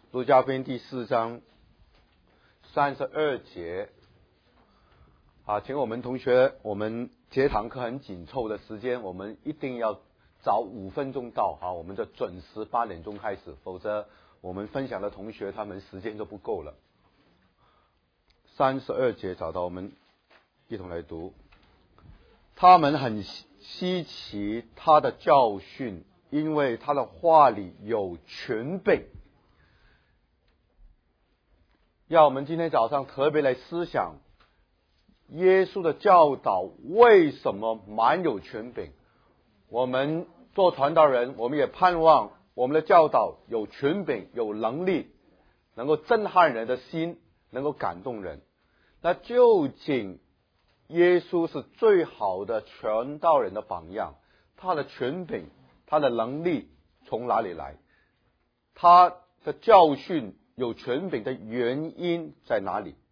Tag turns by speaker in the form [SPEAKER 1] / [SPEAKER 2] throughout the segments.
[SPEAKER 1] 路加福音第4章32节。请我们同学，我们这堂课很紧凑的时间，我们一定要早5分钟到，我们就准时8点钟开始，否则我们分享的同学他们时间就不够了。32节找到，我们一同来读。他们很稀奇他的教训，因为他的话里有权柄。要我们今天早上特别来思想耶稣的教导为什么蛮有权柄。我们做传道人，我们也盼望我们的教导有权柄，有能力，能够震撼人的心，能够感动人。那究竟耶稣是最好的传道人的榜样，他的权柄，他的能力从哪里来？他的教训有权柄的原因在哪里？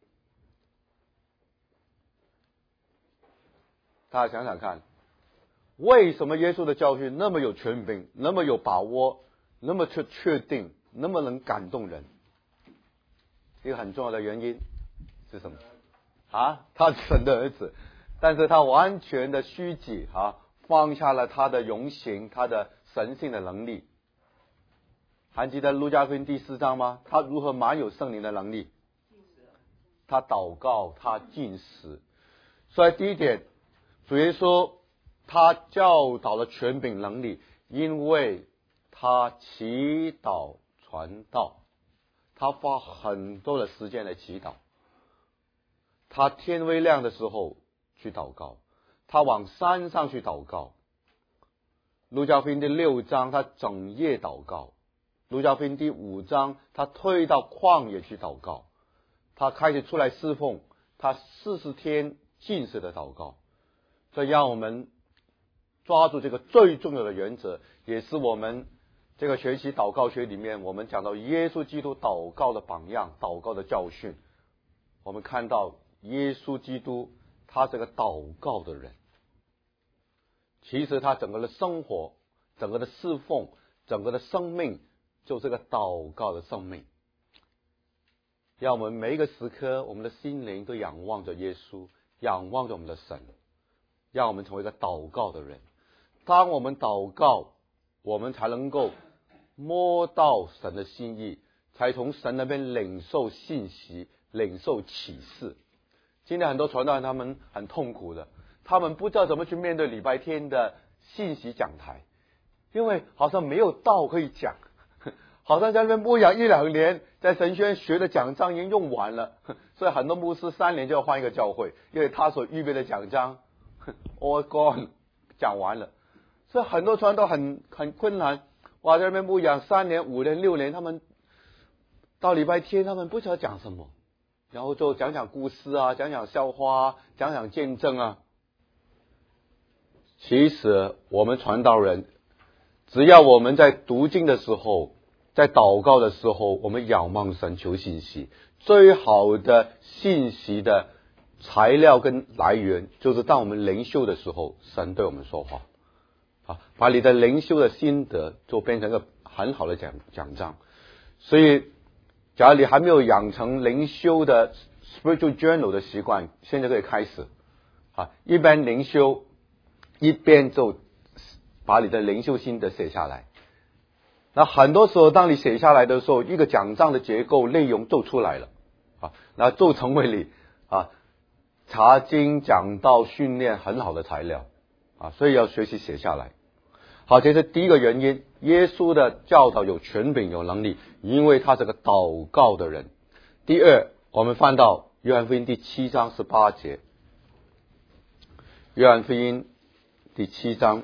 [SPEAKER 1] 大家想想看，为什么耶稣的教训那么有权柄，那么有把握，那么确定，那么能感动人？一个很重要的原因是什么？他是神的儿子，但是他完全的虚己，放下了他的荣行，他的神性的能力。还记得路加福音第4章吗？他如何满有圣灵的能力？他祷告，他禁食。所以第一点，主耶稣他教导了权柄能力，因为他祈祷传道，他花很多的时间来祈祷。他天微亮的时候去祷告，他往山上去祷告。路加福音第6章他整夜祷告，路加福音第5章他退到旷野去祷告，他开始出来侍奉，他40天禁食的祷告。所以让我们抓住这个最重要的原则，也是我们这个学习祷告学里面我们讲到耶稣基督祷告的榜样，祷告的教训。我们看到耶稣基督他是个祷告的人，其实他整个的生活，整个的侍奉，整个的生命就是个祷告的生命。让我们每一个时刻，我们的心灵都仰望着耶稣，仰望着我们的神，让我们成为一个祷告的人。当我们祷告，我们才能够摸到神的心意，才从神那边领受信息，领受启示。今天很多传道人他们很痛苦的，他们不知道怎么去面对礼拜天的信息讲台，因为好像没有道可以讲，好像在那边牧养1-2年，在神学院学的讲章已经用完了，所以很多牧师3年就要换一个教会，因为他所预备的讲章 all gone 讲完了。所以很多传道很困难，在那边牧养3年、5年、6年，他们到礼拜天他们不知道讲什么，然后就讲讲故事讲讲笑话讲讲见证其实我们传道人，只要我们在读经的时候，在祷告的时候，我们仰望神求信息，最好的信息的材料跟来源就是当我们灵修的时候，神对我们说话把你的灵修的心得就变成一个很好的讲章。所以假如你还没有养成灵修的 spiritual journal 的习惯，现在可以开始一边灵修一边就把你的灵修心得写下来。那很多时候当你写下来的时候，一个讲章的结构内容就出来了那就成为你查经讲道训练很好的材料所以要学习写下来。好，这是第一个原因，耶稣的教导有权柄有能力，因为他是个祷告的人。第二，我们翻到约翰福音第7章18节，约翰福音第7章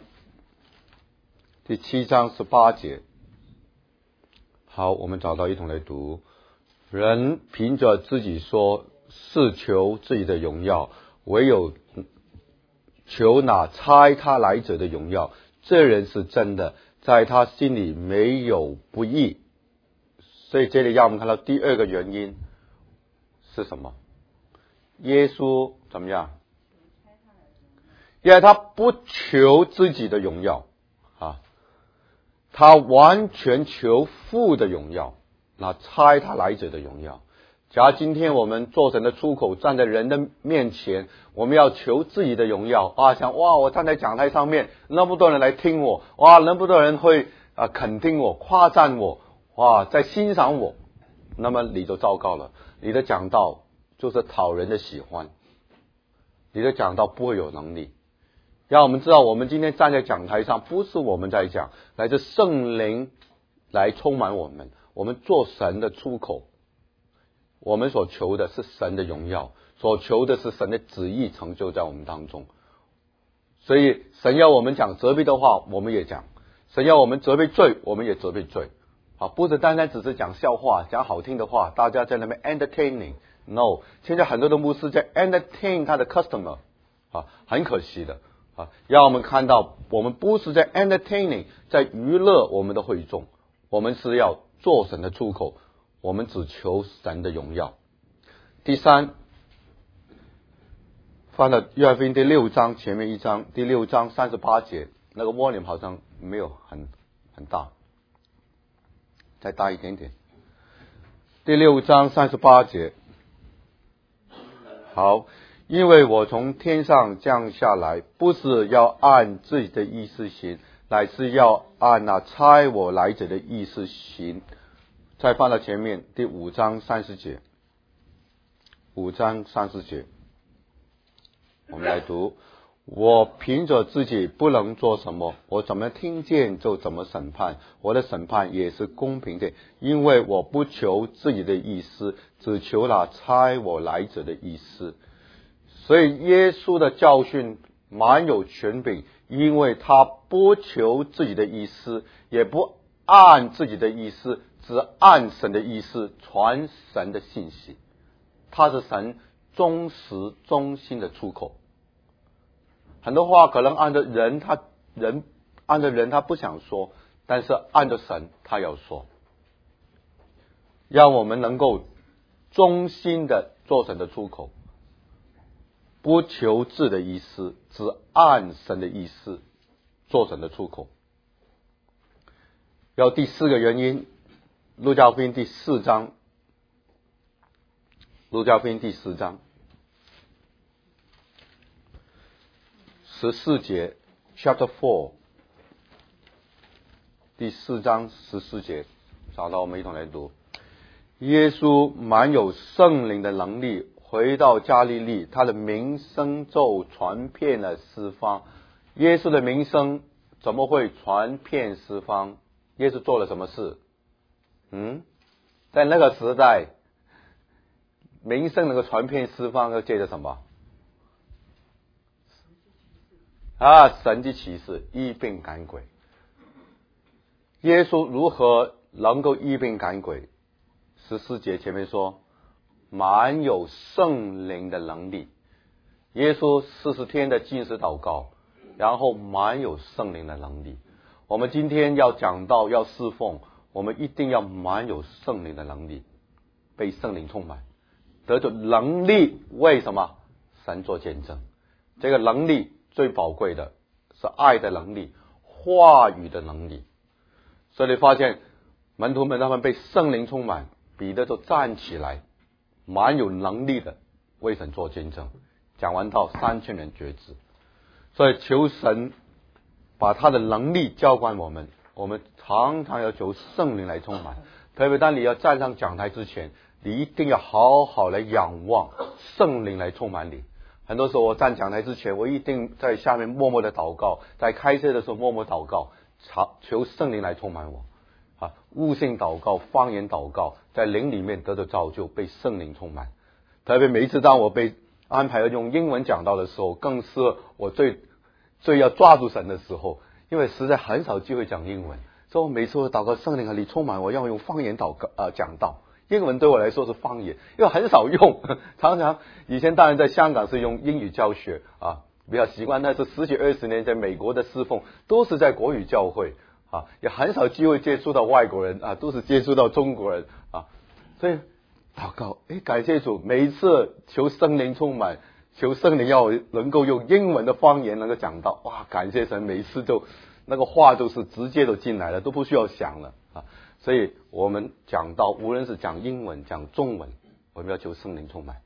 [SPEAKER 1] 18节。好，我们找到一同来读。人凭着自己说是求自己的荣耀，唯有求那差他来者的荣耀，这人是真的，在他心里没有不义。所以这里让我们看到第二个原因是什么？耶稣怎么样？因为他不求自己的荣耀他完全求父的荣耀。 那差他来者的荣耀。假如今天我们做神的出口，站在人的面前，我们要求自己的荣耀想我站在讲台上面，那么多人来听我，那么多人会肯定我，夸赞我，在欣赏我，那么你就糟糕了。你的讲道就是讨人的喜欢，你的讲道不会有能力。让我们知道，我们今天站在讲台上，不是我们在讲，来自圣灵来充满我们，我们做神的出口。我们所求的是神的荣耀，所求的是神的旨意成就在我们当中。所以神要我们讲责备的话，我们也讲；神要我们责备罪，我们也责备罪。不是单单只是讲笑话，讲好听的话，大家在那边 entertaining。No， 现在很多的牧师在 entertain 他的 customer，很可惜的。让我们看到，我们不是在 entertaining， 在娱乐我们的会众，我们是要做神的出口。我们只求神的荣耀。第三，翻到约翰福音第6章前面一章，第6章38节，那个 volume 好像没有很大，再大一点点。第6章38节，好，因为我从天上降下来，不是要按自己的意思行，乃是要按那差我来者的意思行。再放到前面第5章30节，5章30节，我们来读：我凭着自己不能做什么，我怎么听见就怎么审判，我的审判也是公平的，因为我不求自己的意思，只求那差我来者的意思。所以耶稣的教训蛮有权柄，因为他不求自己的意思，也不按自己的意思，只按神的意思传神的信息。他是神忠实忠心的出口。很多话可能按着人他不想说，但是按着神他要说，让我们能够忠心的做神的出口，不求自的意思，只按神的意思做神的出口。要第4个原因，路加福音第4章，路加福音第4章14节 ，Chapter 4， 第4章14节，找到我们一同来读。耶稣满有圣灵的能力，回到加利利，他的名声就传遍了四方。耶稣的名声怎么会传遍四方？耶稣做了什么事？在那个时代，名声能够传遍四方，要借着什么？神迹奇事，医病赶鬼。耶稣如何能够医病赶鬼？14节前面说，满有圣灵的能力。耶稣40天的禁食祷告，然后满有圣灵的能力。我们今天要讲到要侍奉，我们一定要满有圣灵的能力，被圣灵充满，得着能力。为什么？神做见证。这个能力最宝贵的是爱的能力，话语的能力。所以你发现门徒们他们被圣灵充满，彼得就站起来，蛮有能力的为神做见证。讲完到3000人觉知。所以求神把他的能力浇灌我们，我们常常要求圣灵来充满。特别当你要站上讲台之前，你一定要好好来仰望圣灵来充满你。很多时候我站讲台之前，我一定在下面默默的祷告，在开车的时候默默祷告，求圣灵来充满我。悟性祷告，方言祷告，在灵里面得到造就，被圣灵充满。特别每一次当我被安排要用英文讲道的时候，更是我最要抓住神的时候，因为实在很少机会讲英文，所以我每次我祷告圣灵和你充满我，要用方言讲道。英文对我来说是方言，因为很少用，常常以前当然在香港是用英语教学比较习惯，但是10几20年在美国的侍奉都是在国语教会也很少机会接触到外国人都是接触到中国人所以祷告感谢主，每一次求圣灵充满，求圣灵要能够用英文的方言能够讲到，感谢神，每一次就那个话都是直接都进来了，都不需要想了所以我们讲到，无论是讲英文、讲中文，我们要求圣灵充满，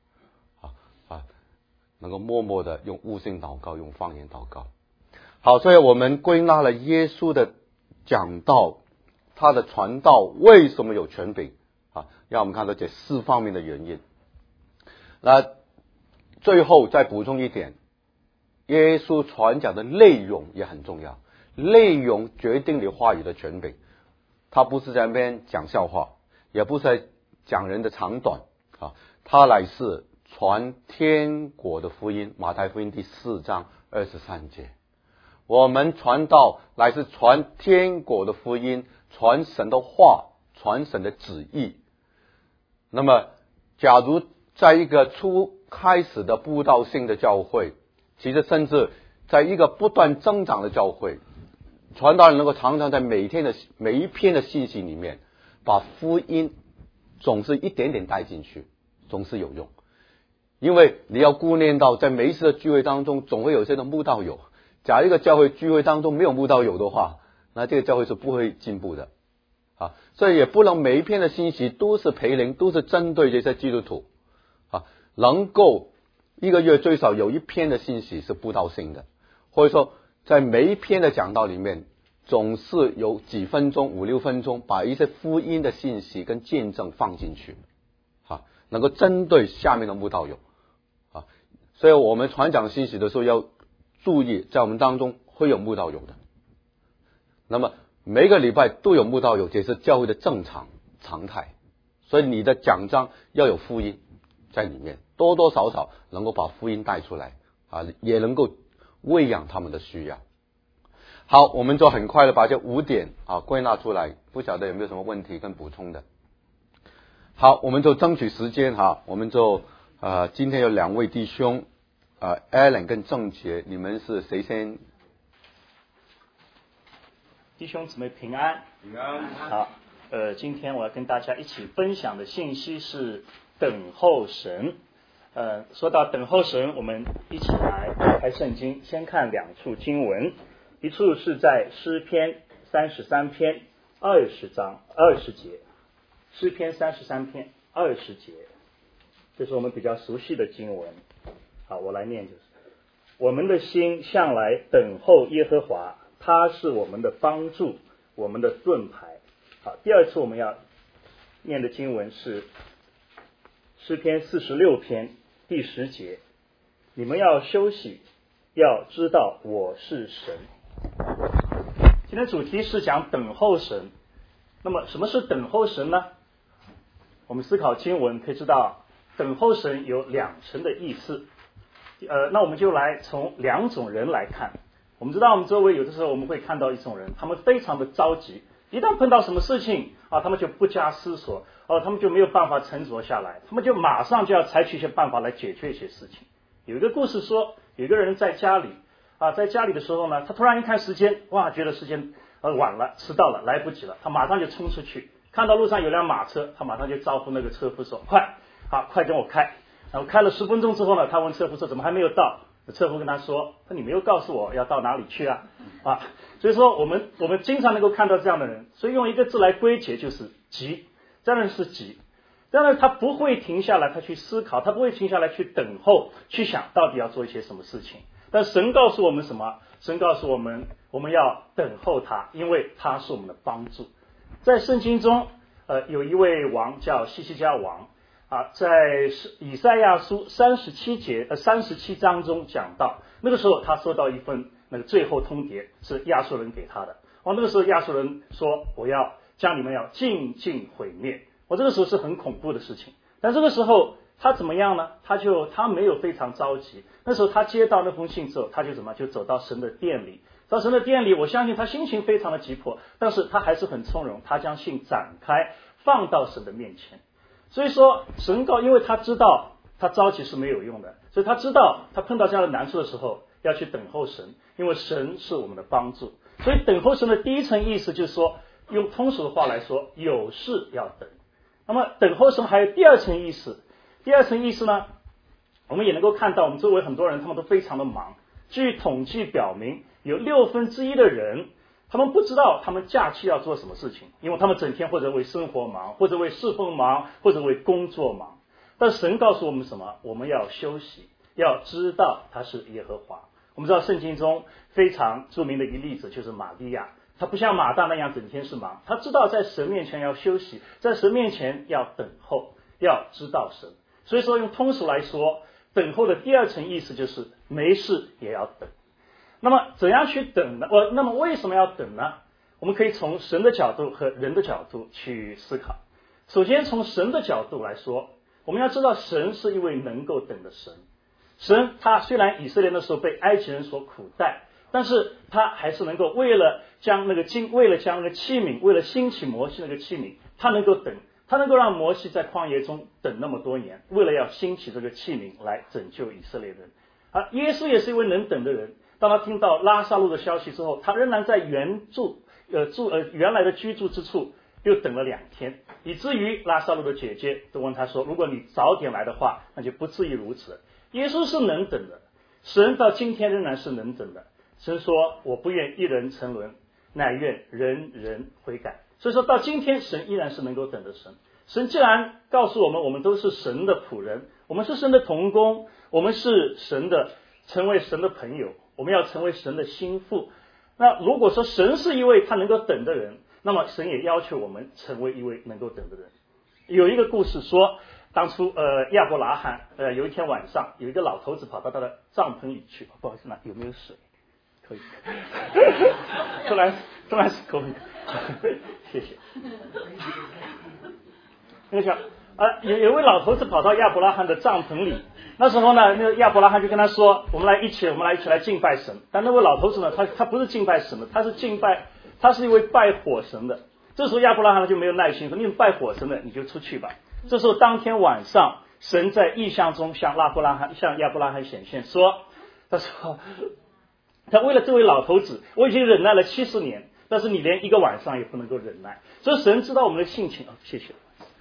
[SPEAKER 1] 能够默默的用悟性祷告，用方言祷告。好，所以我们归纳了耶稣的讲道，他的传道为什么有权柄让我们看到这4方面的原因。那最后再补充一点，耶稣传讲的内容也很重要，内容决定你话语的权柄。他不是在那边讲笑话，也不是在讲人的长短他乃是传天国的福音。马太福音第4章23节，我们传道乃是传天国的福音，传神的话，传神的旨意。那么假如在一个初开始的布道性的教会，其实甚至在一个不断增长的教会，传道人能够常常在每一篇的信息里面把福音总是一点点带进去，总是有用。因为你要顾念到在每一次的聚会当中总会有些的慕道友，假如一个教会聚会当中没有慕道友的话，那这个教会是不会进步的所以也不能每一篇的信息都是培灵，都是针对这些基督徒能够一个月最少有一篇的信息是布道性的，或者说在每一篇的讲道里面总是有几分钟5、6分钟把一些福音的信息跟见证放进去能够针对下面的慕道友所以我们传讲信息的时候要注意，在我们当中会有慕道友的。那么每个礼拜都有慕道友，这是教会的正常常态，所以你的讲章要有福音在里面，多多少少能够把福音带出来也能够喂养他们的需要。好，我们就很快的把这5点归纳出来，不晓得有没有什么问题跟补充的。好，我们就争取时间我们就今天有2位弟兄Alan 跟郑杰，你们是谁先？
[SPEAKER 2] 弟兄姊妹平安。
[SPEAKER 3] 平安。
[SPEAKER 2] 好，今天我要跟大家一起分享的信息是等候神。说到等候神，我们一起来打开圣经，先看2处经文。一处是在诗篇33篇20节，诗篇33篇20节，这是我们比较熟悉的经文。好，我来念就是：我们的心向来等候耶和华，他是我们的帮助，我们的盾牌。好，第2次我们要念的经文是诗篇46篇第10节，你们要休息，要知道我是神。今天主题是讲等候神。那么什么是等候神呢？我们思考经文可以知道，等候神有2层的意思。那我们就来从2种人来看。我们知道我们周围有的时候我们会看到一种人，他们非常的着急，一旦碰到什么事情他们就不加思索他们就没有办法沉着下来，他们就马上就要采取一些办法来解决一些事情。有一个故事说，有一个人在家里在家里的时候呢，他突然一看时间，觉得时间晚了，迟到了，来不及了，他马上就冲出去，看到路上有辆马车，他马上就招呼那个车夫说：快跟我开。然后开了10分钟之后呢，他问车夫说：怎么还没有到？车夫跟他说：你没有告诉我要到哪里去所以说我们经常能够看到这样的人，所以用一个字来归结就是急。这样的人是急，这样的人他不会停下来，他去思考，他不会停下来去等候，去想到底要做一些什么事情。但神告诉我们什么？神告诉我们，我们要等候他，因为他是我们的帮助。在圣经中有一位王叫希西家王在以赛亚书37章中讲到，那个时候他收到一份那个最后通牒，是亚述人给他的。那个时候亚述人说：我要将你们要尽毁灭。这个时候是很恐怖的事情。但这个时候他怎么样呢？他没有非常着急。那时候他接到那封信之后，他就走到神的殿里。到神的殿里，我相信他心情非常的急迫，但是他还是很从容，他将信展开放到神的面前。所以说因为他知道他着急是没有用的，所以他知道他碰到这样的难处的时候要去等候神，因为神是我们的帮助。所以等候神的第一层意思就是说，用通俗的话来说，有事要等。那么等候神还有第2层意思。第2层意思呢，我们也能够看到我们周围很多人他们都非常的忙。据统计表明，有1/6的人他们不知道他们假期要做什么事情，因为他们整天或者为生活忙，或者为侍奉忙，或者为工作忙。但神告诉我们什么？我们要休息，要知道他是耶和华。我们知道圣经中非常著名的一个例子就是玛利亚，她不像马大那样整天是忙，她知道在神面前要休息，在神面前要等候，要知道神。所以说用通俗来说，等候的第二层意思就是没事也要等。那么怎样去等呢？那么为什么要等呢？我们可以从神的角度和人的角度去思考。首先从神的角度来说，我们要知道神是一位能够等的神。神他虽然以色列的时候被埃及人所苦待，但是他还是能够为了将那个器皿，为了兴起摩西那个器皿，他能够等，他能够让摩西在旷野中等那么多年，为了要兴起这个器皿来拯救以色列人。耶稣也是一位能等的人，当他听到拉撒路的消息之后，他仍然在原来的居住之处又等了2天，以至于拉撒路的姐姐都问他说，如果你早点来的话，那就不至于如此。耶稣是能等的，神到今天仍然是能等的。神说，我不愿一人沉沦，乃愿人人悔改。所以说到今天神依然是能够等的神。神既然告诉我们，我们都是神的仆人，我们是神的同工，我们是成为神的朋友，我们要成为神的心腹。那如果说神是一位他能够等的人，那么神也要求我们成为一位能够等的人。有一个故事说，当初亚伯拉罕有一天晚上，有一个老头子跑到他的帐篷里去，不好意思，那有没有水？可以。突然是口语，谢谢。那个有位老头子跑到亚伯拉罕的帐篷里，那时候呢，那个亚伯拉罕就跟他说，我们来一起来敬拜神。但那位老头子呢，他不是敬拜神的，他是一位拜火神的。这时候亚伯拉罕就没有耐心，说你拜火神的你就出去吧。这时候当天晚上，神在异象中向亚伯拉罕显现，他说他为了这位老头子，我已经忍耐了70年，但是你连一个晚上也不能够忍耐。所以神知道我们的性情。谢谢。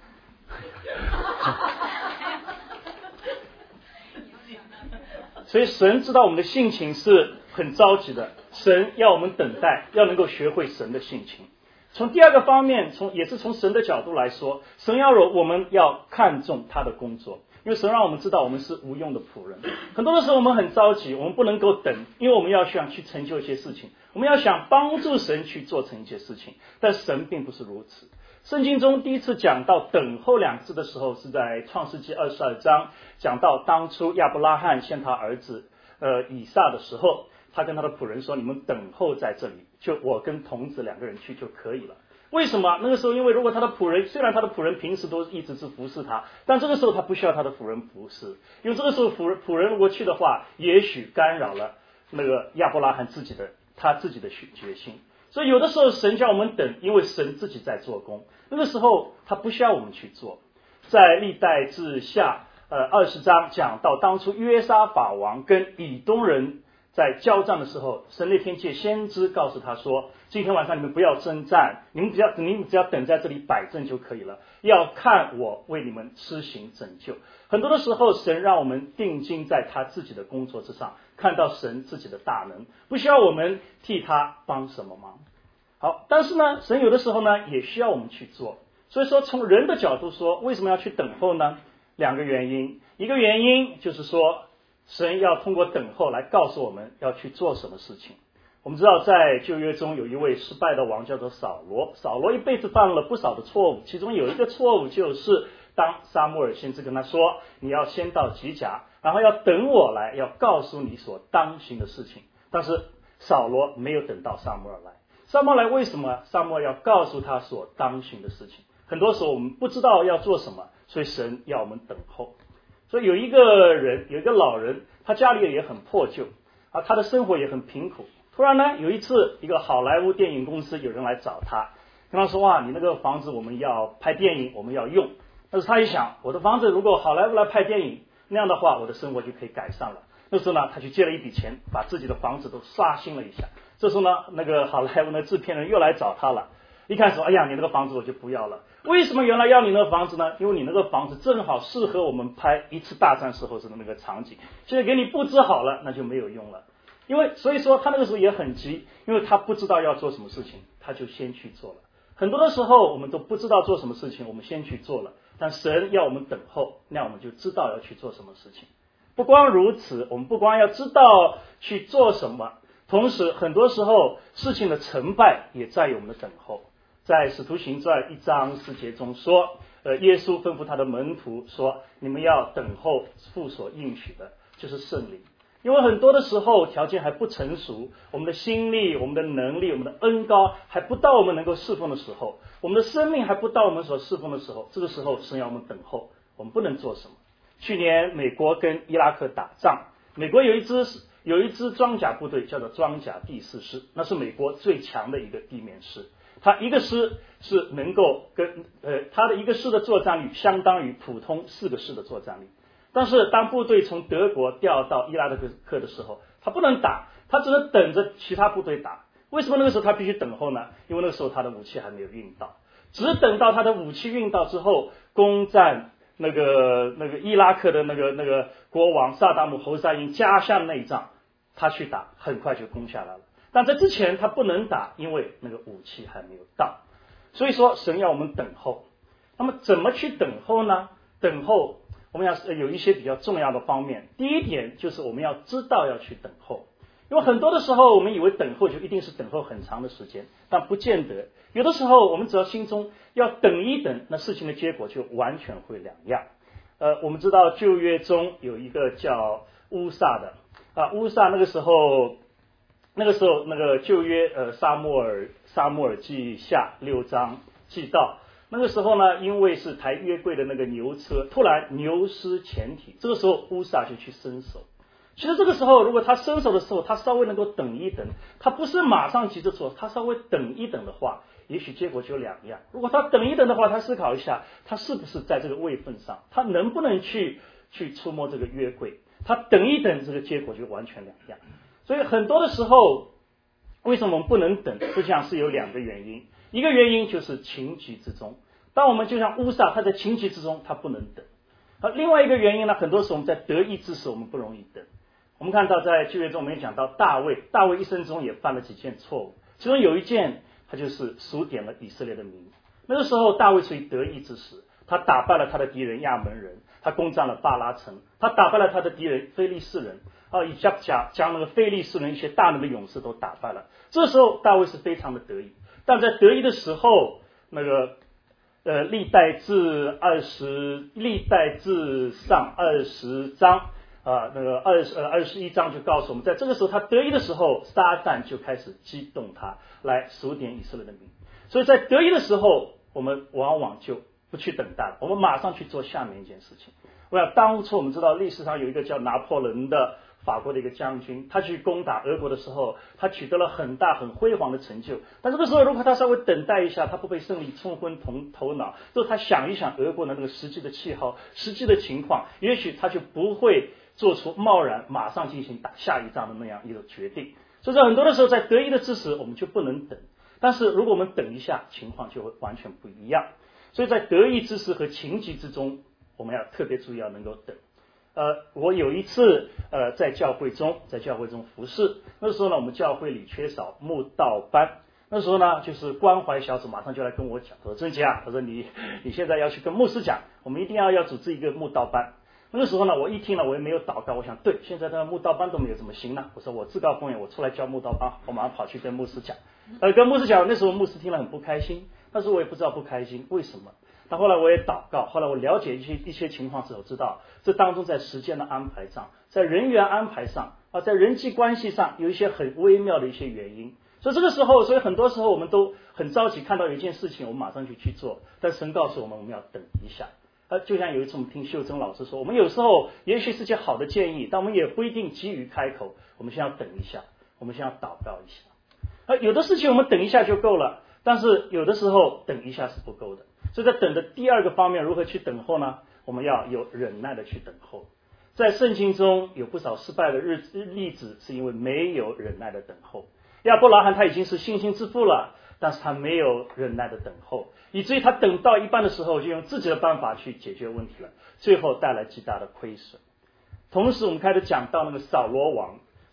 [SPEAKER 2] 所以神知道我们的性情是很着急的，神要我们等待，要能够学会神的性情。从第二个方面，也是从神的角度来说，神要我们要看重他的工作，因为神让我们知道我们是无用的仆人。很多的时候我们很着急，我们不能够等，因为我们要想去成就一些事情，我们要想帮助神去做成一些事情，但神并不是如此。圣经中第一次讲到等候2字的时候，是在创世纪22章，讲到当初亚伯拉罕献他儿子以撒的时候，他跟他的仆人说，你们等候在这里，就我跟童子2个人去就可以了。为什么？那个时候因为如果他的仆人，虽然他的仆人平时都一直是服侍他，但这个时候他不需要他的仆人服侍，因为这个时候仆人如果去的话，也许干扰了那个亚伯拉罕他自己的决心。所以有的时候神叫我们等，因为神自己在做工，那个时候他不需要我们去做。在历代志下20章讲到当初约沙法王跟以东人在交战的时候，神那天借先知告诉他说，今天晚上你们不要征战，你们只要等在这里摆阵就可以了，要看我为你们施行拯救。很多的时候神让我们定睛在他自己的工作之上，看到神自己的大能，不需要我们替他帮什么忙。好，但是呢，神有的时候呢也需要我们去做。所以说从人的角度说，为什么要去等候呢？2个原因。一个原因就是说，神要通过等候来告诉我们要去做什么事情。我们知道在旧约中有一位失败的王叫做扫罗，扫罗一辈子犯了不少的错误，其中有一个错误就是当撒母耳先知跟他说，你要先到吉甲，然后要等我来，要告诉你所当行的事情。但是扫罗没有等到撒母耳来。撒母耳来为什么？撒母耳要告诉他所当行的事情。很多时候我们不知道要做什么，所以神要我们等候。所以有一个老人，他家里也很破旧他的生活也很贫苦。突然呢，有一次一个好莱坞电影公司有人来找他，跟他说，哇，你那个房子我们要拍电影，我们要用。但是他一想，我的房子如果好莱坞来拍电影，那样的话我的生活就可以改善了。那时候呢，他去借了一笔钱，把自己的房子都刷新了一下。这时候呢，那个好莱坞的制片人又来找他了，一看说，哎呀，你那个房子我就不要了。为什么原来要你那个房子呢？因为你那个房子正好适合我们拍一次大战时候的那个场景，现在给你布置好了，那就没有用了。 所以说他那个时候也很急，因为他不知道要做什么事情，他就先去做了。很多的时候我们都不知道做什么事情，我们先去做了，但神要我们等候，那我们就知道要去做什么事情。不光如此，我们不光要知道去做什么，同时很多时候事情的成败也在于我们的等候。在使徒行传1章4节中说，耶稣吩咐他的门徒说，你们要等候父所应许的，就是圣灵。因为很多的时候条件还不成熟，我们的心力、我们的能力、我们的恩膏还不到我们能够侍奉的时候，我们的生命还不到我们所侍奉的时候，这个时候神要我们等候，我们不能做什么。去年美国跟伊拉克打仗，美国有一支装甲部队叫做装甲第4师，那是美国最强的一个地面师，他一个师是能够他的一个师的作战率相当于普通4个师的作战率。但是当部队从德国调到伊拉克的时候，他不能打，他只能等着其他部队打。为什么那个时候他必须等候呢？因为那个时候他的武器还没有运到，只等到他的武器运到之后，攻占那个伊拉克的那个国王萨达姆侯赛因家乡内战，他去打，很快就攻下来了。但在之前他不能打，因为那个武器还没有到。所以说神要我们等候。那么怎么去等候呢？等候我们要有一些比较重要的方面。第一点就是我们要知道要去等候，因为很多的时候我们以为等候就一定是等候很长的时间，但不见得。有的时候我们只要心中要等一等，那事情的结果就完全会两样。我们知道旧约中有一个叫乌撒的乌撒那个时候那个旧约撒母耳记下6章记到，那个时候呢，因为是抬约柜的那个牛车突然牛失前蹄，这个时候乌撒就去伸手。其实这个时候如果他伸手的时候他稍微能够等一等，他不是马上急着做，他稍微等一等的话，也许结果就两样。如果他等一等的话，他思考一下他是不是在这个位分上，他能不能去触摸这个约柜，他等一等，这个结果就完全两样。所以很多的时候为什么我们不能等，实际上是有2个原因。一个原因就是情急之中，当我们就像乌撒他在情急之中他不能等。另外一个原因呢，很多时候我们在得意之时我们不容易等。我们看到在旧约中我们也讲到大卫一生中也犯了几件错误，其中有一件他就是数点了以色列的名。那个时候大卫处于得意之时，他打败了他的敌人亚门人，他攻占了巴拉城，他打败了他的敌人非利士人，将那个非利士人一些大能的勇士都打败了。这时候大卫是非常的得意，但在得意的时候，那个历代志上20章那个21章就告诉我们，在这个时候他得意的时候，撒旦就开始激动他来数点以色列的名。所以在得意的时候，我们往往就不去等待了，我们马上去做下面一件事情。我想当初我们知道历史上有一个叫拿破仑的法国的一个将军，他去攻打俄国的时候，他取得了很大很辉煌的成就。但这个时候如果他稍微等待一下，他不被胜利冲昏头脑，之后他想一想俄国的那个实际的气候、实际的情况，也许他就不会做出贸然马上进行打下一仗的那样一个决定。所以说很多的时候在得意的之时我们就不能等，但是如果我们等一下，情况就会完全不一样。所以在得意之时和情急之中，我们要特别注意要能够等。我有一次在教会中服侍，那时候呢我们教会里缺少慕道班，那时候呢就是关怀小组马上就来跟我讲，他说郑杰他说你现在要去跟牧师讲，我们一定要组织一个慕道班。那个时候呢我一听了我也没有祷告，我想对，现在的慕道班都没有怎么行呢，我说我自告奋勇我出来教慕道班，我马上跑去跟牧师讲。跟牧师讲，那时候牧师听了很不开心，但是我也不知道不开心为什么。但后来我也祷告，后来我了解一些情况之后，知道这当中在时间的安排上，在人员安排上在人际关系上有一些很微妙的一些原因。所以这个时候，所以很多时候我们都很着急，看到有一件事情我们马上去做，但神告诉我们我们要等一下。就像有一次我们听秀珍老师说，我们有时候也许是件好的建议，但我们也不一定急于开口，我们先要等一下，我们先要祷告一下。有的事情我们等一下就够了，但是有的时候等一下是不够的。所以在等的第2个方面，如何去等候呢？我们要有忍耐的去等候。在圣经中有不少失败的例子，是因为没有忍耐的等候。亚伯拉罕他已经是信心之父了，但是他没有忍耐的等候，以至于他等到一半的时候就用自己的办法去解决问题了，最后带来极大的亏损。同时我们开始讲到那个扫罗王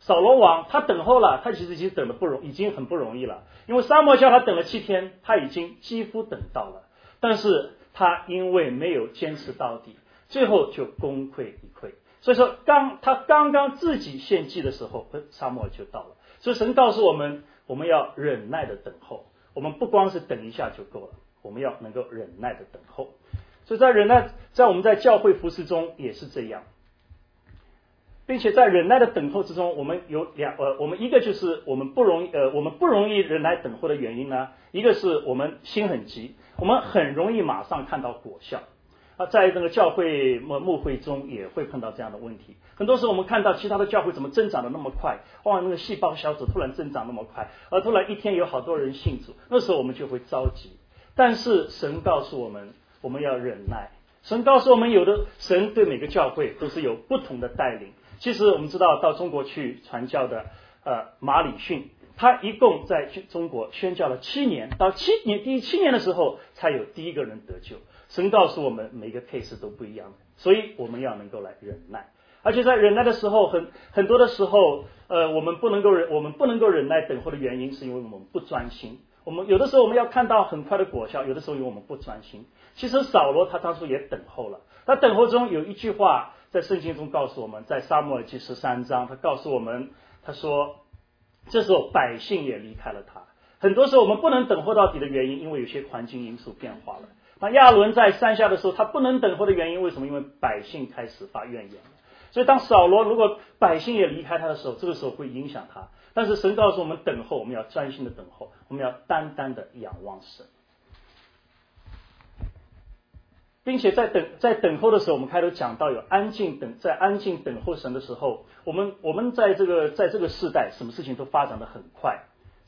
[SPEAKER 2] 扫罗王他等候了，他其实已经等得已经很不容易了，因为撒母耳叫他等了7天，他已经几乎等到了，但是他因为没有坚持到底，最后就功亏一篑。所以说他刚刚自己献祭的时候，撒母耳就到了。所以神告诉我们，我们要忍耐的等候，我们不光是等一下就够了，我们要能够忍耐的等候。所以在我们在教会服事中也是这样，并且在忍耐的等候之中，我们有我们一个就是我们不容易忍耐等候的原因呢，一个是我们心很急，我们很容易马上看到果效。在那个教会牧会中也会碰到这样的问题，很多时候我们看到其他的教会怎么增长的那么快，哇，那个细胞小组突然增长那么快，而突然一天有好多人信主，那时候我们就会着急。但是神告诉我们，我们要忍耐。神告诉我们，神对每个教会都是有不同的带领。其实我们知道，到中国去传教的马礼逊，他一共在中国宣教了7年，到第7年的时候才有第一个人得救。神告诉我们，每个 case 都不一样的，所以我们要能够来忍耐。而且在忍耐的时候，很多的时候，我们不能够忍耐等候的原因，是因为我们不专心。有的时候我们要看到很快的果效，有的时候因为我们不专心。其实扫罗他当初也等候了，他等候中有一句话在圣经中告诉我们，在撒母耳记13章，他告诉我们，他说这时候百姓也离开了他。很多时候我们不能等候到底的原因，因为有些环境因素变化了。那亚伦在山下的时候，他不能等候的原因为什么？因为百姓开始发怨言了。所以当扫罗如果百姓也离开他的时候，这个时候会影响他。但是神告诉我们，等候我们要专心的等候，我们要单单的仰望神，并且在等候的时候，我们开头讲到有在安静等候神的时候，我们在这个世代，什么事情都发展的很快，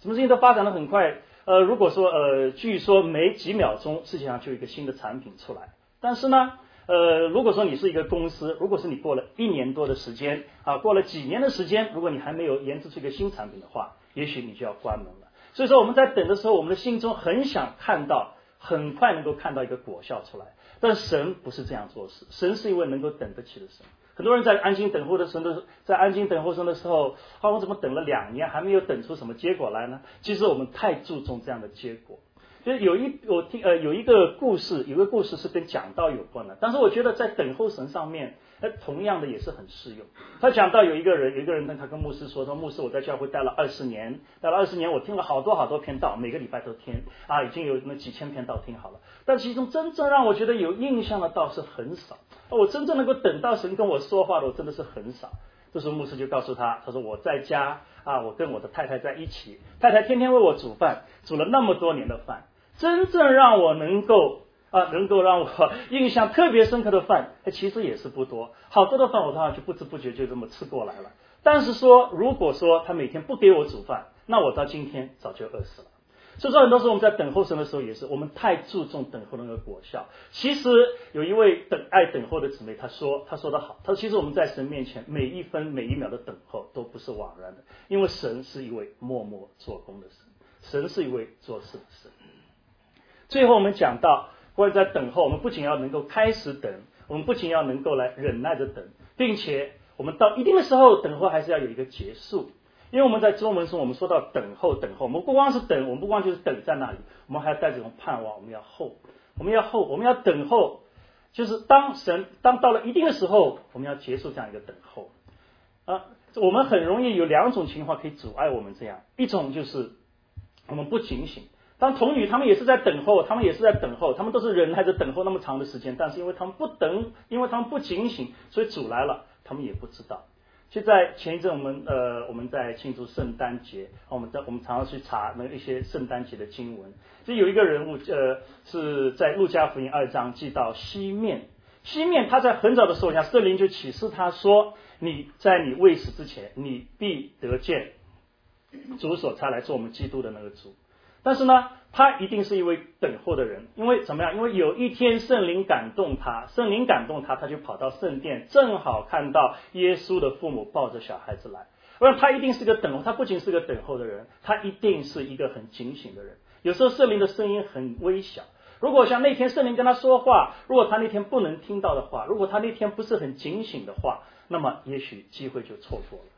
[SPEAKER 2] 如果说据说每几秒钟世界上就有一个新的产品出来，但是呢如果说你是一个公司，如果是你过了1年多的时间过了几年的时间，如果你还没有研制出一个新产品的话，也许你就要关门了。所以说我们在等的时候，我们的心中很想很快能够看到一个果效出来，但神不是这样做事，神是一位能够等得起的神。很多人在安静等候神的时候，我怎么等了2年还没有等出什么结果来呢？其实我们太注重这样的结果。就是有一个故事是跟讲道有关的，但是我觉得在等候神上面同样的也是很适用。他讲到有一个人他跟牧师说，牧师，我在教会待了20年，我听了好多篇道，每个礼拜都听已经有那几千篇道听好了，但其中真正让我觉得有印象的道是很少，我真正能够等到神跟我说话的我真的是很少。这时候牧师就告诉他说我在家我跟我的太太在一起，太太天天为我煮饭，煮了那么多年的饭，真正让我能够让我印象特别深刻的饭其实也是不多，好多的饭我当然就不知不觉就这么吃过来了。但是说如果说他每天不给我煮饭，那我到今天早就饿死了。所以说很多时候我们在等候神的时候也是，我们太注重等候那个果效。其实有一位爱等候的姊妹，她说得好，她说其实我们在神面前每一分每一秒的等候都不是枉然的，因为神是一位默默做工的神，神是一位做事的神。最后我们讲到关于在等候，我们不仅要能够开始等，我们不仅要能够来忍耐着等，并且我们到一定的时候等候还是要有一个结束。因为我们在中文中我们说到等候，我们不光是等，我们不光就是等在那里，我们还要带着这种盼望，我们要等候，就是当到了一定的时候，我们要结束这样一个等候。我们很容易有2种情况可以阻碍我们这样，一种就是我们不警醒。当童女他们也是在等候，他们都是忍耐着等候那么长的时间，但是因为他们不等，因为他们不警醒，所以主来了他们也不知道。就在前一阵我们在庆祝圣诞节，我们常常去查那一些圣诞节的经文。就有一个人物是在路加福音2章记到西面他在很早的时候圣灵就启示他说，你在你未死之前，你必得见主所差来做我们基督的那个主。但是呢，他一定是一位等候的人，因为怎么样？因为有一天圣灵感动他，他就跑到圣殿，正好看到耶稣的父母抱着小孩子来。他一定是个等候，他不仅是个等候的人，他一定是一个很警醒的人。有时候圣灵的声音很微小，如果像那天圣灵跟他说话，如果他那天不能听到的话，如果他那天不是很警醒的话，那么也许机会就错过了。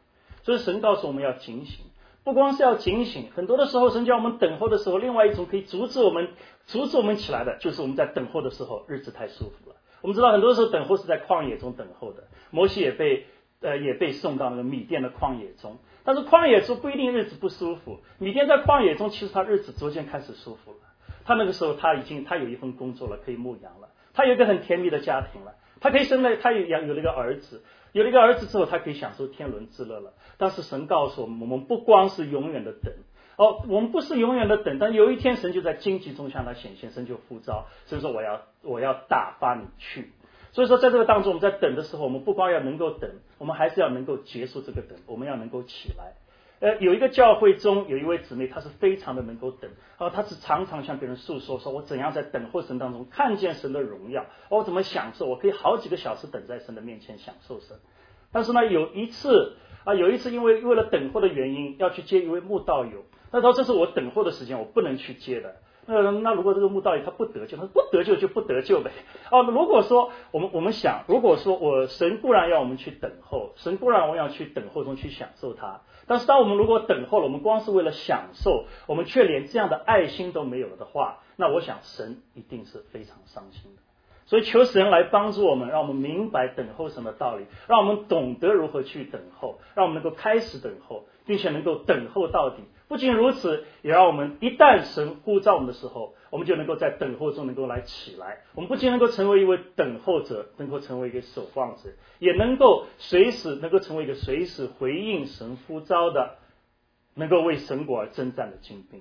[SPEAKER 2] 所以神告诉我们要警醒，不光是要警醒，很多的时候神叫我们等候的时候，另外一种可以阻止我们起来的，就是我们在等候的时候日子太舒服了。我们知道很多时候等候是在旷野中等候的，摩西也被送到那个米甸的旷野中，但是旷野中不一定日子不舒服，米甸在旷野中其实他日子逐渐开始舒服了。他那个时候他有一份工作了，可以牧羊了，他有一个很甜蜜的家庭了，他可以他有了一个儿子，有了一个儿子之后，他可以享受天伦之乐了。但是神告诉我们，我们不光是永远的等，我们不是永远的等，但有一天神就在荆棘中向他显现，神就呼召，所以说我要打发你去。所以说在这个当中，我们在等的时候，我们不光要能够等，我们还是要能够结束这个等，我们要能够起来。有一个教会中有一位姊妹，她是非常的能够等，她是常常向别人诉说，说我怎样在等候神当中看见神的荣耀，我怎么享受，我可以好几个小时等在神的面前享受神。但是呢，有一次因为了等候的原因要去接一位慕道友，那时候这是我等候的时间，我不能去接的。那如果这个慕道友他不得救，他不得救就不得救呗。如果说我们想，如果说神固然要我们去等候，神固然我们要去等候中去享受他，但是当我们如果等候了，我们光是为了享受，我们却连这样的爱心都没有了的话，那我想神一定是非常伤心的。所以求神来帮助我们，让我们明白等候神的道理，让我们懂得如何去等候，让我们能够开始等候，并且能够等候到底。不仅如此，也让我们一旦神呼召我们的时候，我们就能够在等候中能够来起来。我们不仅能够成为一位等候者，能够成为一个守望者，也能够成为一个随时回应神呼召的，能够为神国而征战的精兵。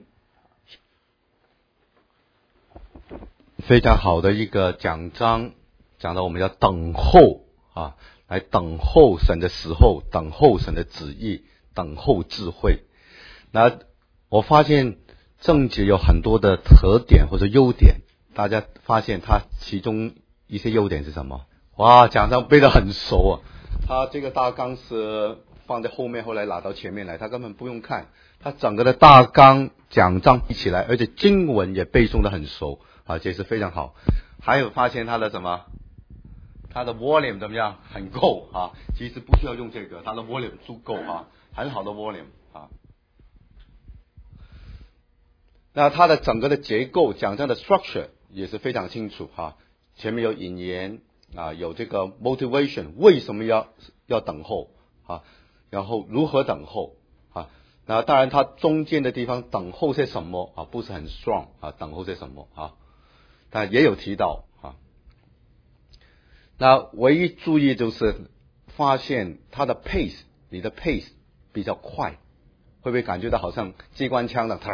[SPEAKER 1] 非常好的一个讲章，讲到我们要等候来等候神的时候，等候神的旨意，等候智慧。那我发现正解有很多的特点或者优点，大家发现它其中一些优点是什么？哇，讲章背得很熟他这个大纲是放在后面，后来拿到前面来，他根本不用看，他整个的大纲讲章一起来，而且经文也背诵得很熟这是非常好。还有发现他的他的 volume 怎么样？很够其实不需要用这个，他的 volume 足够很好的 volume 那它的整个的结构，讲章的 structure 也是非常清楚前面有引言有这个 motivation， 为什么要等候然后如何等候那当然它中间的地方等候些什么不是很 strong 等候些什么但也有提到那唯一注意就是发现它的 pace， 你的 pace 比较快，会不会感觉到好像机关枪的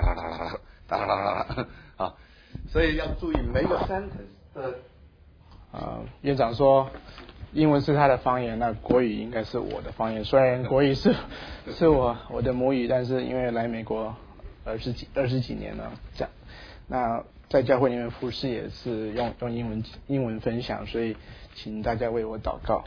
[SPEAKER 1] 所以要注意每个 sentence 的
[SPEAKER 3] 院长说英文是他的方言，那国语应该是我的方言。虽然国语是我的母语，但是因为来美国二十几年了，那在教会里面服侍也是用英文分享，所以请大家为我祷告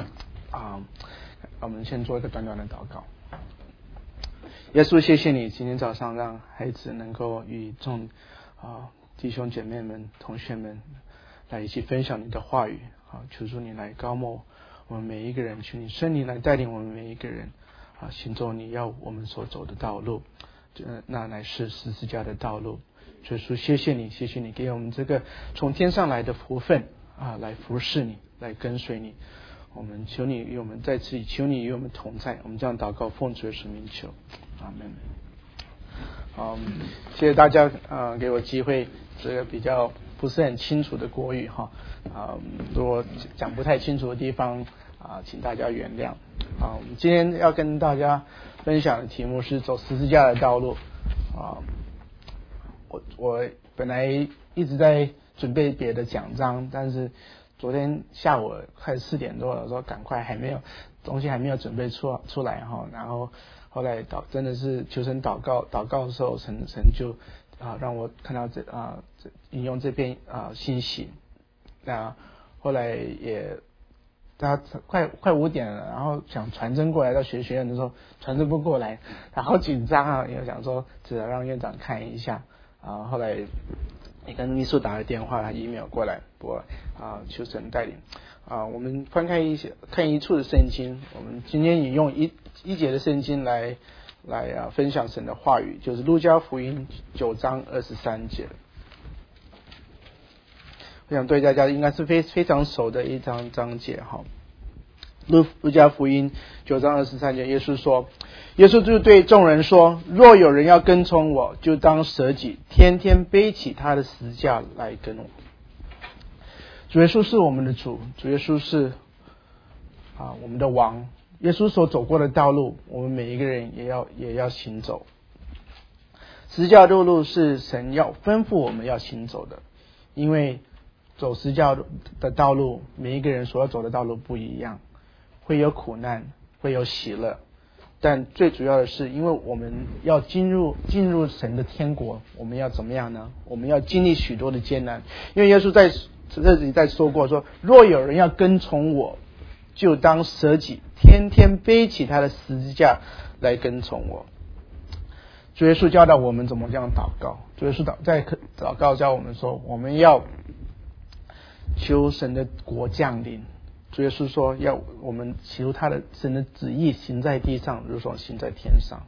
[SPEAKER 3] 我们先做一个短短的祷告。耶稣，谢谢你今天早上让孩子能够与众弟兄姐妹们、同学们来一起分享你的话语求主你来膏抹我们每一个人，求你圣灵来带领我们每一个人行走你要我们所走的道路，那乃是十字架的道路。耶稣，谢谢你给我们这个从天上来的福分来服侍你，来跟随你。我们求你与我们在此里，求你与我们同在。我们这样祷告，奉主的圣名求，阿们。谢谢大家给我机会，这个比较不是很清楚的国语如果讲不太清楚的地方请大家原谅。我们今天要跟大家分享的题目是走十字架的道路我本来一直在准备别的讲章，但是昨天下午快4点多了，说赶快东西还没有准备出来然后后来真的是求神祷告的时候，神就让我看到引用这篇信息。那后来也他快5点了，然后想传真过来到学院的时候传真不过来，好紧张也想说只能让院长看一下后来你跟秘书打了电话，他email过来，求神带领我们翻开看一处的圣经，我们今天引用一节的圣经来分享神的话语，就是路加福音9章23节。我想对大家应该是非常熟的一章节哈。路加福音9章23节，耶稣就对众人说：若有人要跟从我，就当舍己，天天背起他的十字架来跟我。主耶稣是我们的主，主耶稣是我们的王。耶稣所走过的道路，我们每一个人也要行走。十字架的路是神要吩咐我们要行走的，因为走十字架的道路，每一个人所要走的道路不一样，会有苦难，会有喜乐，但最主要的是，因为我们要进入神的天国，我们要怎么样呢？我们要经历许多的艰难，因为耶稣在这里说过说，若有人要跟从我，就当舍己，天天背起他的十字架来跟从我。主耶稣教导我们怎么这样祷告，主耶稣在祷告教我们说，我们要求神的国降临。主耶稣说，要我们求神的旨意行在地上，如同行在天上。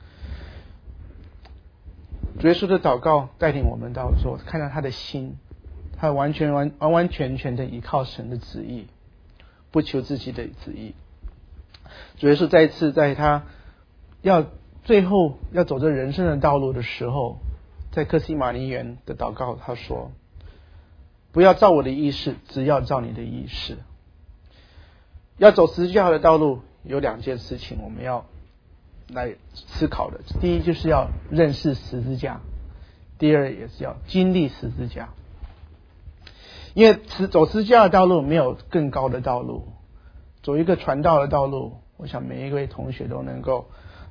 [SPEAKER 3] 主耶稣的祷告带领我们到说，看到他的心，他完全的依靠神的旨意，不求自己的旨意。主耶稣再一次在他最后要走这人生的道路的时候，在客西马尼园的祷告，他说：不要照我的意思，只要照你的意思。要走十字架的道路，有两件事情我们要来思考的。第一，就是要认识十字架；第二，也是要经历十字架。因为走十字架的道路没有更高的道路，走一个传道的道路，我想每一位同学都能够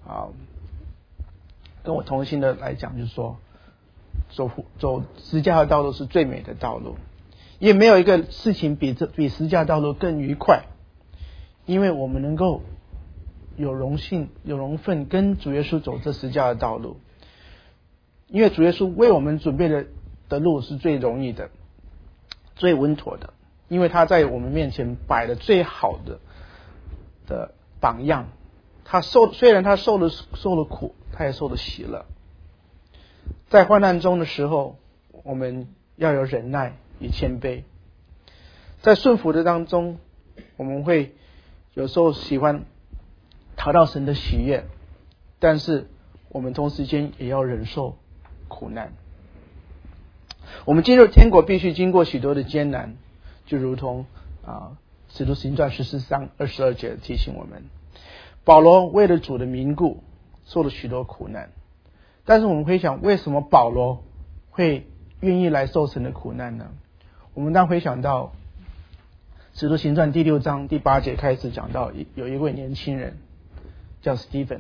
[SPEAKER 3] 跟我同心的来讲，就是说走十字架的道路是最美的道路，因为没有一个事情比十字架道路更愉快，因为我们能够有荣分跟主耶稣走这十字架的道路，因为主耶稣为我们准备的路是最容易的，最稳妥的，因为他在我们面前摆了最好的榜样。虽然他受了苦，他也受了喜乐。在患难中的时候，我们要有忍耐与谦卑。在顺服的当中，我们会有时候喜欢讨到神的喜悦，但是我们同时间也要忍受苦难。我们进入天国必须经过许多的艰难，就如同使徒行传14章22节提醒我们，保罗为了主的名故受了许多苦难。但是我们会想，为什么保罗会愿意来受神的苦难呢？我们当回想到使徒行传第6章第8节开始讲到，有一位年轻人叫 Stephen，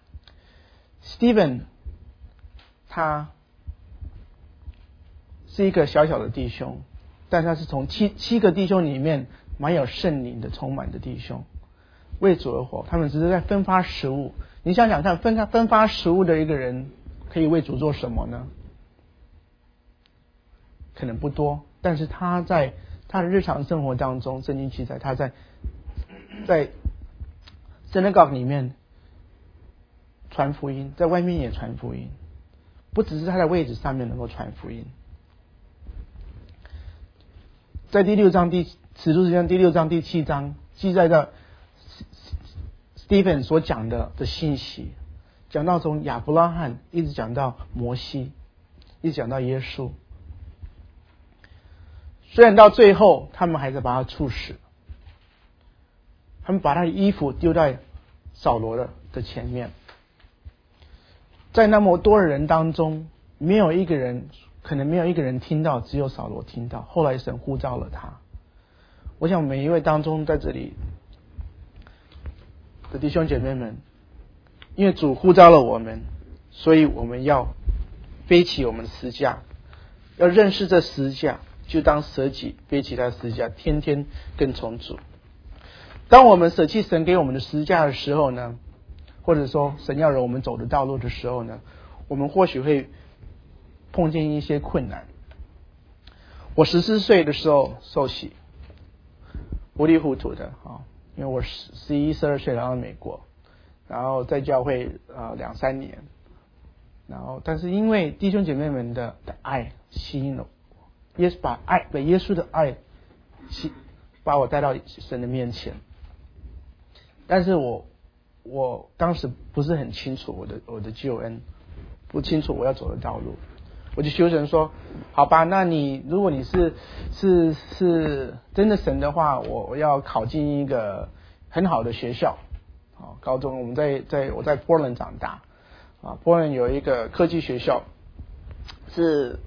[SPEAKER 3] 他是一个小小的弟兄，但他是从七个弟兄里面蛮有圣灵的充满的弟兄，为主而活。他们只是在分发食物。你想想看，分发食物的一个人可以为主做什么呢？可能不多，但是他在他的日常生活当中，圣经记载他在synagogue里面传福音，在外面也传福音，不只是他在位置上面能够传福音。在使徒行传第6章第7章记载的 Stephen 所讲的信息，讲到从亚伯拉罕一直讲到摩西，一直讲到耶稣。虽然到最后他们还是把他处死，他们把他的衣服丢在扫罗的前面。在那么多的人当中，可能没有一个人听到，只有扫罗听到。后来神呼召了他。我想每一位当中在这里的弟兄姐妹们，因为主呼召了我们，所以我们要背起我们的十字架，要认识这十字架，就当舍己，背起他的十字架，天天跟从主。当我们舍弃神给我们的十字架的时候呢，或者说神要让我们走的道路的时候呢，我们或许会碰见一些困难。 我14岁的时候受洗，糊里糊涂的因为我11、12岁来到美国，然后在教会2-3年，然后但是因为弟兄姐妹们的爱吸引了我，把耶稣的爱把我带到神的面前，但是我当时不是很清楚我的救恩，不清楚我要走的道路，我就求神说，好吧，那如果你是真的神的话，我要考进一个很好的学校。高中我在波兰长大波兰有一个科技学校，是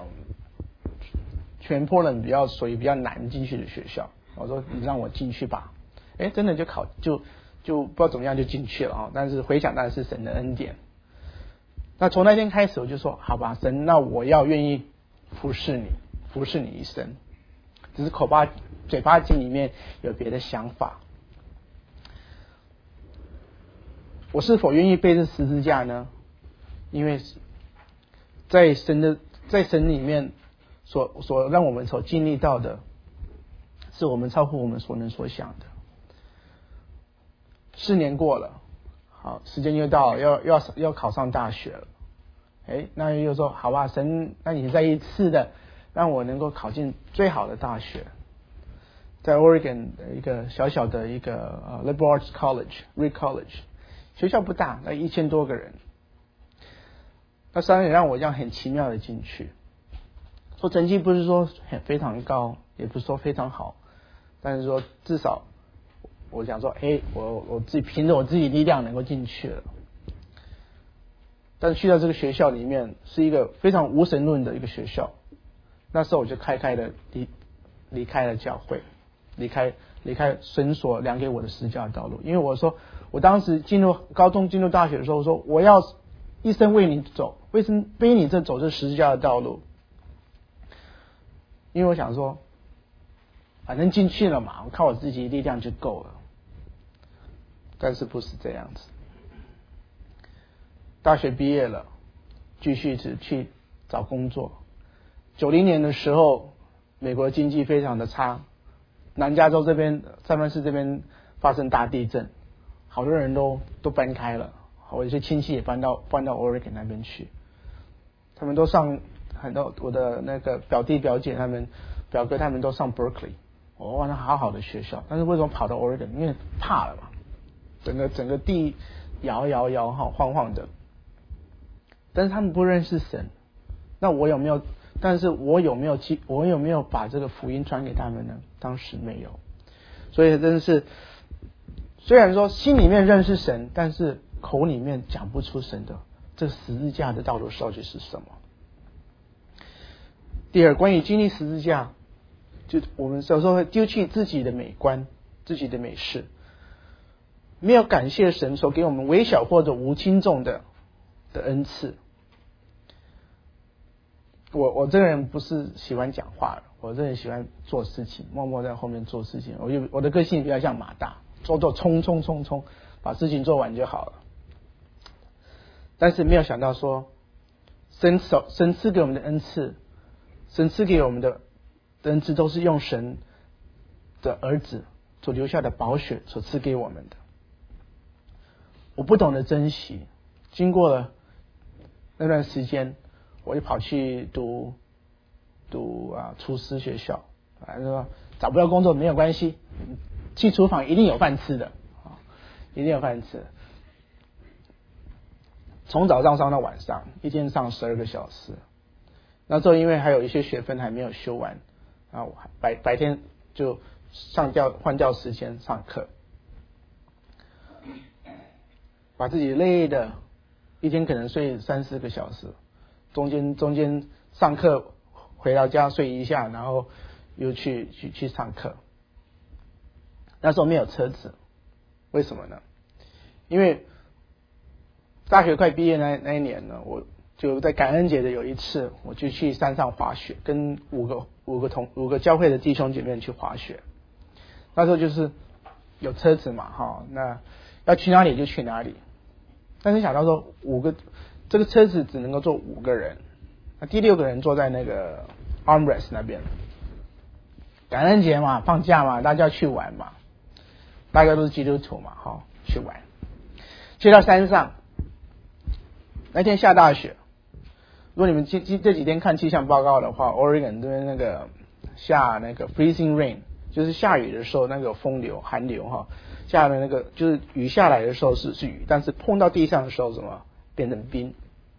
[SPEAKER 3] 全波兰属于比较难进去的学校。我说你让我进去吧，真的就不知道怎么样就进去了但是回想当然是神的恩典。那从那天开始我就说，好吧，神，那我要愿意服侍你一生，只是嘴巴经里面有别的想法。我是否愿意背这十字架呢？因为在神里面所让我们所经历到的，是我们超乎我们所能所想的。4年过了，好，时间又到了，要考上大学了。那又说，好吧，神，那你再一次的让我能够考进最好的大学，在 Oregon 的一个小小的一个Liberal Arts College，Reed College， 学校不大，那1000多个人。那神也让我这样很奇妙的进去，说成绩不是说非常高，也不是说非常好，但是说至少我想说，我自己凭着我自己力量能够进去了。但是去到这个学校里面是一个非常无神论的一个学校，那时候我就开的离开了教会，离开神所量给我的十字架的道路。因为我说我当时高中进入大学的时候，我说我要一生为你走，为什么背你走这十字架的道路？因为我想说反正进去了嘛，我靠我自己力量就够了。但是不是这样子。大学毕业了，继续去找工作。90年的时候，美国经济非常的差，南加州这边三藩市这边发生大地震，好多人都搬开了，我有些亲戚也搬到 Oregon 那边去，他们都上很多，我的那个表弟表姐他们表哥他们都上 Berkeley， 那好的学校，但是为什么跑到 Oregon？ 因为怕了嘛，整个地摇晃晃的。但是他们不认识神，那我有没有？但是我有没有把这个福音传给他们呢？当时没有，所以真的是，虽然说心里面认识神，但是口里面讲不出神的这十字架的道路到底是什么。第二，关于经历十字架，就我们有时候会丢弃自己的美观、自己的美事，没有感谢神所给我们微小或者无轻重的恩赐。我这个人不是喜欢讲话的，我这个人喜欢做事情，默默在后面做事情。我的个性比较像马大，冲，把事情做完就好了。但是没有想到说，神赐给我们的恩赐，神赐给我们的恩赐都是用神的儿子所留下的宝血所赐给我们的。我不懂得珍惜，经过了那段时间，我就跑去读厨师学校，说找不到工作没有关系，去厨房一定有饭吃的，一定有饭吃。从早上上到晚上，一天上12个小时。那时候因为还有一些学分还没有修完，然后白天就换掉时间上课，把自己累的，一天可能睡3-4个小时，中间上课回到家睡一下，然后又去上课。那时候没有车子，为什么呢？因为大学快毕业那一年呢，我就在感恩节的有一次，我就去山上滑雪，跟五个教会的弟兄姐妹去滑雪。那时候就是有车子嘛，那要去哪里就去哪里。但是想到说这个车子只能够坐5个人，那第6个人坐在那个 armrest 那边。感恩节嘛，放假嘛，大家去玩嘛，大家都是基督徒嘛，好去玩。去到山上，那天下大雪。如果你们这几天看气象报告的话 ，Oregon 这边那个下那个 freezing rain， 就是下雨的时候那个风流寒流哈，下的那个就是雨下来的时候是雨，但是碰到地上的时候什么变成冰，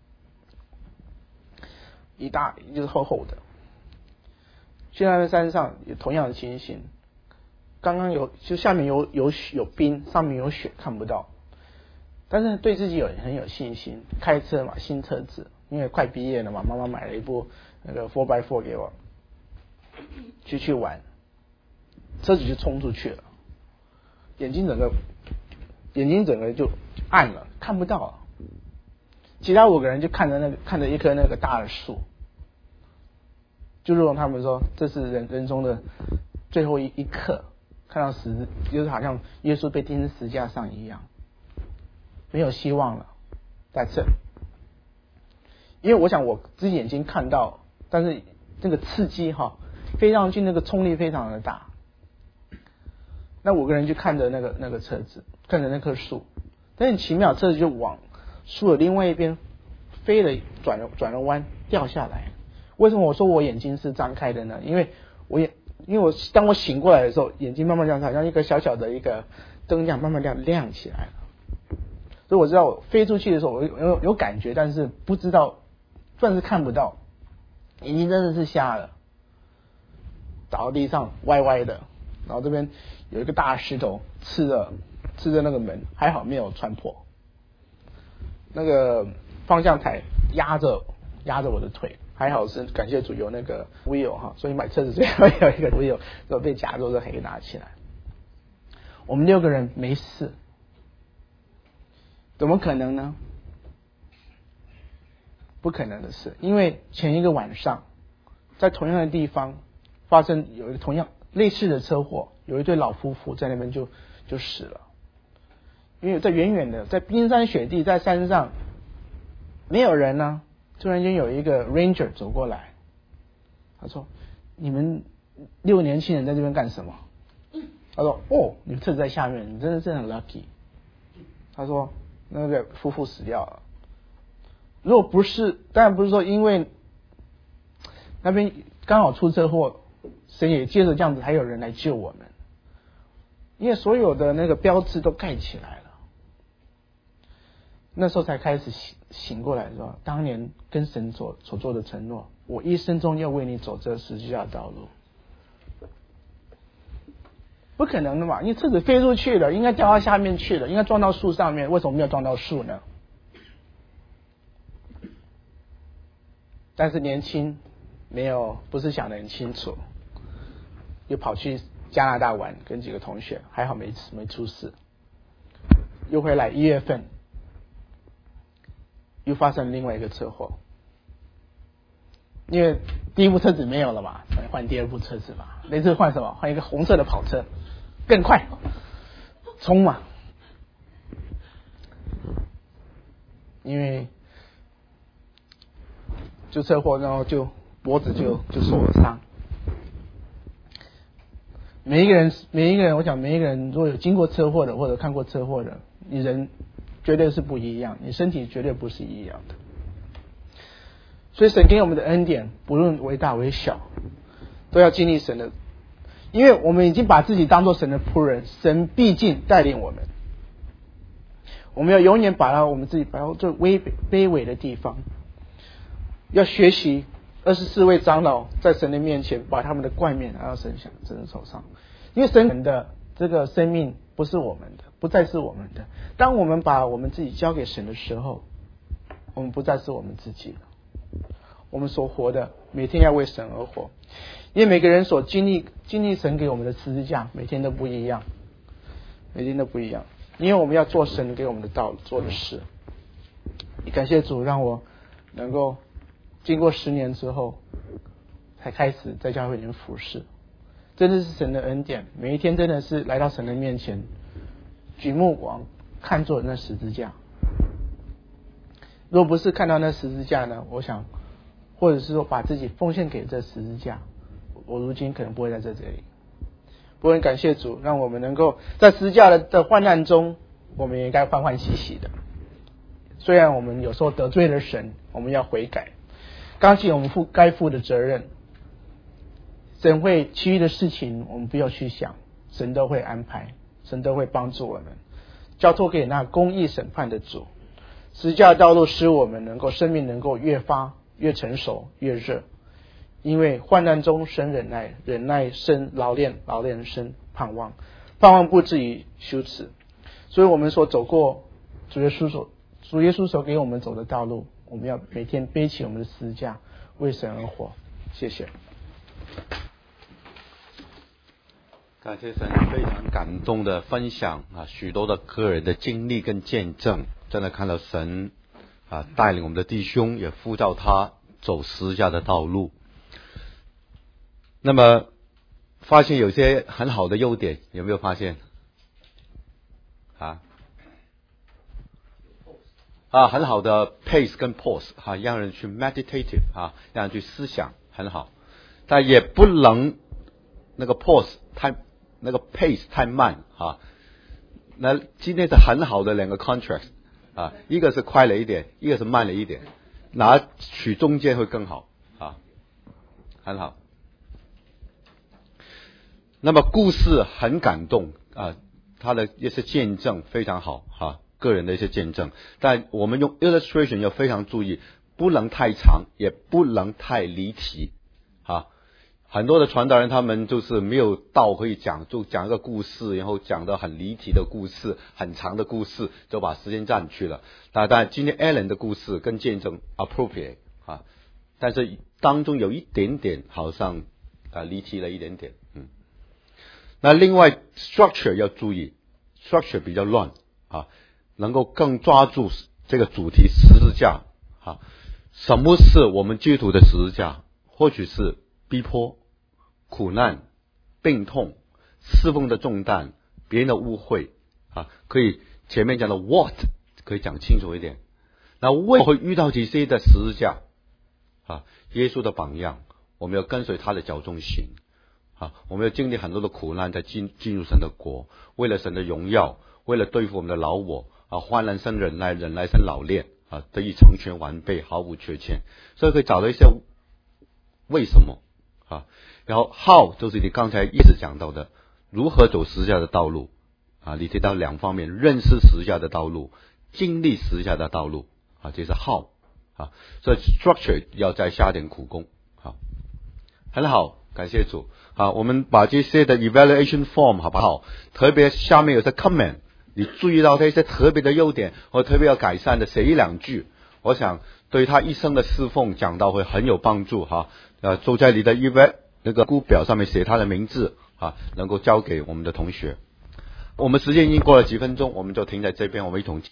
[SPEAKER 3] 一大就是厚厚的。去那边山上也同样的情形，刚刚就下面有冰，上面有雪看不到，但是对自己很有信心，开车嘛，新车子。因为快毕业了嘛，妈妈买了一部那个 4x4 给我，去玩，车子就冲出去了，眼睛整个就暗了，看不到了。其他5个人就看着一棵那个大的树，就如同他们说，这是人中的最后一刻，看到就是好像耶稣被钉在十字架上一样，没有希望了。That's it。因为我想我自己眼睛看到，但是那个刺激飞上去那个冲力非常的大。那5个人就看着那个车子，看着那棵树，但很奇妙，车子就往树的另外一边飞了，转了弯，掉下来。为什么我说我眼睛是张开的呢？因为当我醒过来的时候，眼睛慢慢这样，好像一个小小的一个灯这样慢慢亮起来了。所以我知道我飞出去的时候，我有感觉，但是不知道。算是看不到，眼睛真的是瞎了，倒到地上歪歪的，然后这边有一个大石头刺着那个门，还好没有穿破。那个方向盘压着我的腿，还好是感谢主有那个 wheel 所以买车子最后有一个 wheel， 就被夹住就可以拿起来。我们6个人没事，怎么可能呢？不可能的事，因为前一个晚上，在同样的地方发生有一个同样类似的车祸，有一对老夫妇在那边就死了。因为在远远的，在冰山雪地，在山上没有人呢，突然间有一个 ranger 走过来，他说：“你们6个年轻人在这边干什么？”他说：“哦，你车子在下面，你真的是很 lucky。”他说：“那个夫妇死掉了。”如果不是，当然不是说因为那边刚好出车祸，神也借着这样子还有人来救我们，因为所有的那个标志都盖起来了。那时候才开始醒过来，说当年跟神所做的承诺，我一生中要为你走这十字架的道路。不可能的嘛，因为车子飞出去了，应该掉到下面去了，应该撞到树上面，为什么没有撞到树呢？但是年轻不是想得很清楚，又跑去加拿大玩，跟几个同学，还好没出事。又回来1月份，又发生另外一个车祸，因为第一部车子没有了嘛，换第2部车子嘛。那次换什么？换一个红色的跑车，更快，冲嘛！因为就车祸，然后就脖子就受了伤。每一个人，我想每一个人如果有经过车祸的或者看过车祸的，你人绝对是不一样，你身体绝对不是一样的。所以神给我们的恩典，不论为大为小，都要经历神的，因为我们已经把自己当作神的仆人，神毕竟带领我们。我们要永远把我们自己摆到最卑微的地方，要学习24位长老在神的面前把他们的冠冕拿到神的手上，因为神的这个生命不是我们的，不再是我们的。当我们把我们自己交给神的时候，我们不再是我们自己了。我们所活的每天要为神而活，因为每个人所经历神给我们的十字架，每天都不一样，每天都不一样。因为我们要做神给我们的做的事。感谢主，让我能够经过10年之后，才开始在教会里面服侍，真的是神的恩典。每一天真的是来到神的面前，举目往看作那十字架。如果不是看到那十字架呢，我想或者是说把自己奉献给这十字架，我如今可能不会在这里。不过很感谢主，让我们能够在十字架的患难中，我们也该欢欢喜喜的。虽然我们有时候得罪了神，我们要悔改，刚起我们该负的责任。神会其余的事情我们不要去想，神都会安排，神都会帮助我们，交托给那公义审判的主。十字架的道路使我们能够生命能够越发越成熟越热，因为患难中生忍耐，忍耐生老练，老练生盼望，盼望不至于羞耻。所以我们所走过主耶稣所给我们走的道路，我们要每天背起我们的十字架，为神而活。谢谢。
[SPEAKER 1] 感谢神非常感动的分享许多的个人的经历跟见证，真的看到神带领我们的弟兄，也呼召他走十字架的道路。那么发现有些很好的优点，有没有发现？很好的 pace 跟 pause 让人去 meditative 让人去思想，很好。但也不能那个 pause 那个 pace 太慢那今天是很好的两个 contrast 一个是快了一点，一个是慢了一点，拿取中间会更好很好。那么故事很感动他的一些见证非常好个人的一些见证，但我们用 illustration 要非常注意，不能太长，也不能太离题很多的传道人他们就是没有道可以讲，就讲一个故事，然后讲到很离题的故事，很长的故事，就把时间占去了。当然今天 Alan 的故事跟见证 appropriate 但是当中有一点点好像离题了一点点那另外 structure 要注意， structure 比较乱能够更抓住这个主题十字架什么是我们基督徒的十字架？或许是逼迫、苦难、病痛、侍奉的重担、别人的误会可以前面讲的 what 可以讲清楚一点。那为什么会遇到这些的十字架耶稣的榜样，我们要跟随他的脚中行我们要经历很多的苦难，才进入神的国，为了神的荣耀，为了对付我们的老我患难生忍耐，忍耐生老练得以成全完备，毫无缺欠。所以可以找到一些为什么然后 how 就是你刚才一直讲到的，如何走十字架的道路你提到两方面，认识十字架的道路，经历十字架的道路这是 how所以 structure 要再下点苦功很好，感谢主我们把这些的 evaluation form 好不好？特别下面有些 comment， 你注意到这些特别的优点或特别要改善的，写一两句，我想对他一生的侍奉讲道会很有帮助就在你的那个估表上面写他的名字能够交给我们的同学。我们时间已经过了几分钟，我们就停在这边，我们一同